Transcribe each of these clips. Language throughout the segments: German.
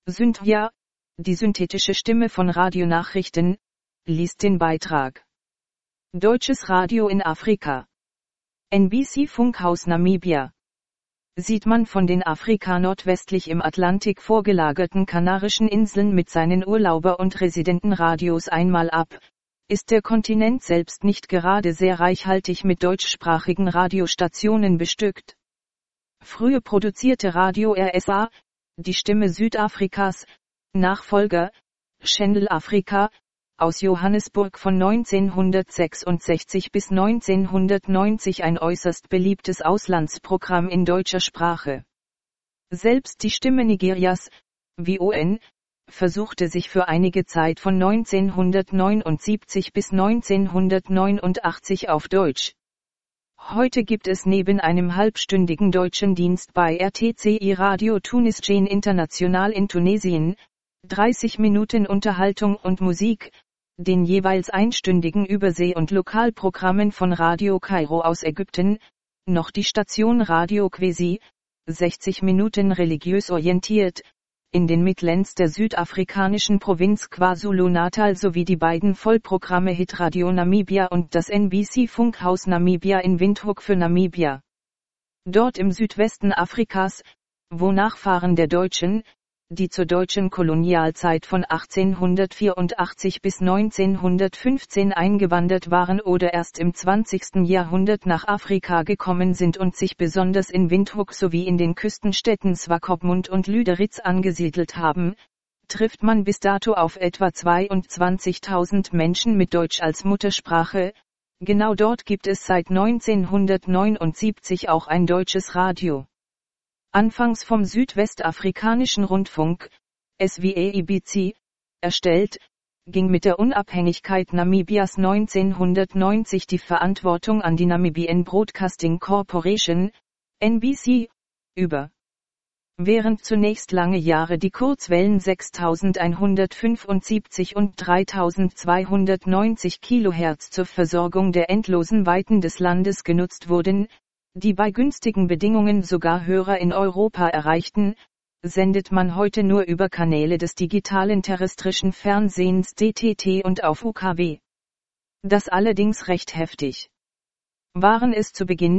Cynthia, die synthetische Stimme von Radionachrichten, liest den Beitrag. Deutsches Radio in Afrika. NBC Funkhaus Namibia. Sieht man von den Afrika nordwestlich im Atlantik vorgelagerten Kanarischen Inseln mit seinen Urlauber- und Residentenradios einmal ab, ist der Kontinent selbst nicht gerade sehr reichhaltig mit deutschsprachigen Radiostationen bestückt. Früher produzierte Radio RSA, die Stimme Südafrikas, Nachfolger, Channel Afrika, aus Johannesburg von 1966 bis 1990 ein äußerst beliebtes Auslandsprogramm in deutscher Sprache. Selbst die Stimme Nigerias, WON, versuchte sich für einige Zeit von 1979 bis 1989 auf Deutsch. Heute gibt es neben einem halbstündigen deutschen Dienst bei RTCI Radio Tunis-Jane International in Tunesien, 30 Minuten Unterhaltung und Musik, den jeweils einstündigen Übersee- und Lokalprogrammen von Radio Kairo aus Ägypten, noch die Station Radio Kwesi, 60 Minuten religiös orientiert, in den Midlands der südafrikanischen Provinz KwaZulu-Natal sowie die beiden Vollprogramme Hitradio Namibia und das NBC Funkhaus Namibia in Windhoek für Namibia. Dort im Südwesten Afrikas, wo Nachfahren der Deutschen, die zur deutschen Kolonialzeit von 1884 bis 1915 eingewandert waren oder erst im 20. Jahrhundert nach Afrika gekommen sind und sich besonders in Windhoek sowie in den Küstenstädten Swakopmund und Lüderitz angesiedelt haben, trifft man bis dato auf etwa 22.000 Menschen mit Deutsch als Muttersprache. Genau dort gibt es seit 1979 auch ein deutsches Radio. Anfangs vom Südwestafrikanischen Rundfunk, SWAEBC, erstellt, ging mit der Unabhängigkeit Namibias 1990 die Verantwortung an die Namibian Broadcasting Corporation, NBC, über. Während zunächst lange Jahre die Kurzwellen 6175 und 3290 kHz zur Versorgung der endlosen Weiten des Landes genutzt wurden, die bei günstigen Bedingungen sogar Hörer in Europa erreichten, sendet man heute nur über Kanäle des digitalen terrestrischen Fernsehens DTT und auf UKW. Das allerdings recht heftig. Waren es zu Beginn,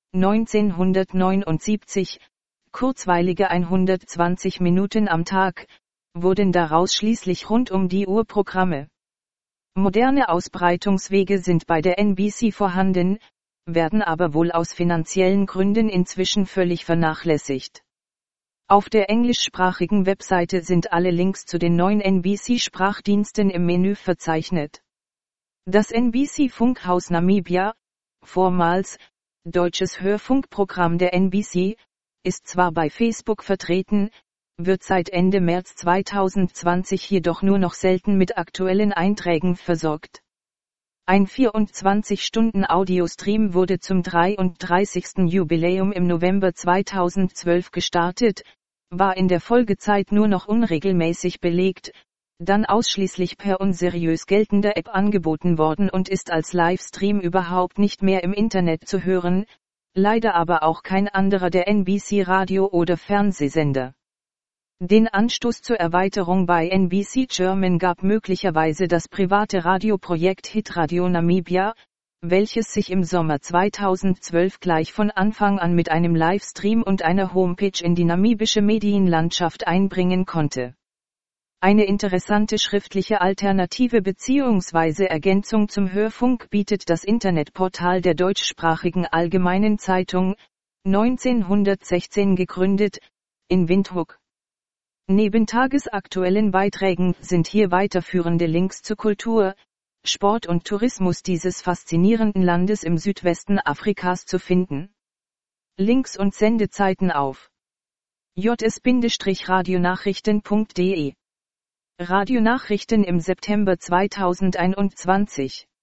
1979, kurzweilige 120 Minuten am Tag, wurden daraus schließlich rund um die Uhr Programme. Moderne Ausbreitungswege sind bei der NBC vorhanden, werden aber wohl aus finanziellen Gründen inzwischen völlig vernachlässigt. Auf der englischsprachigen Webseite sind alle Links zu den neuen NBC-Sprachdiensten im Menü verzeichnet. Das NBC Funkhaus Namibia, vormals, deutsches Hörfunkprogramm der NBC, ist zwar bei Facebook vertreten, wird seit Ende März 2020 jedoch nur noch selten mit aktuellen Einträgen versorgt. Ein 24-Stunden-Audiostream wurde zum 33. Jubiläum im November 2012 gestartet, war in der Folgezeit nur noch unregelmäßig belegt, dann ausschließlich per unseriös geltender App angeboten worden und ist als Livestream überhaupt nicht mehr im Internet zu hören, leider aber auch kein anderer der NBC-Radio- oder Fernsehsender. Den Anstoß zur Erweiterung bei NBC German gab möglicherweise das private Radioprojekt Hitradio Namibia, welches sich im Sommer 2012 gleich von Anfang an mit einem Livestream und einer Homepage in die namibische Medienlandschaft einbringen konnte. Eine interessante schriftliche Alternative bzw. Ergänzung zum Hörfunk bietet das Internetportal der deutschsprachigen Allgemeinen Zeitung, 1916 gegründet, in Windhoek. Neben tagesaktuellen Beiträgen sind hier weiterführende Links zu Kultur, Sport und Tourismus dieses faszinierenden Landes im Südwesten Afrikas zu finden. Links und Sendezeiten auf js-radionachrichten.de. Radionachrichten im September 2021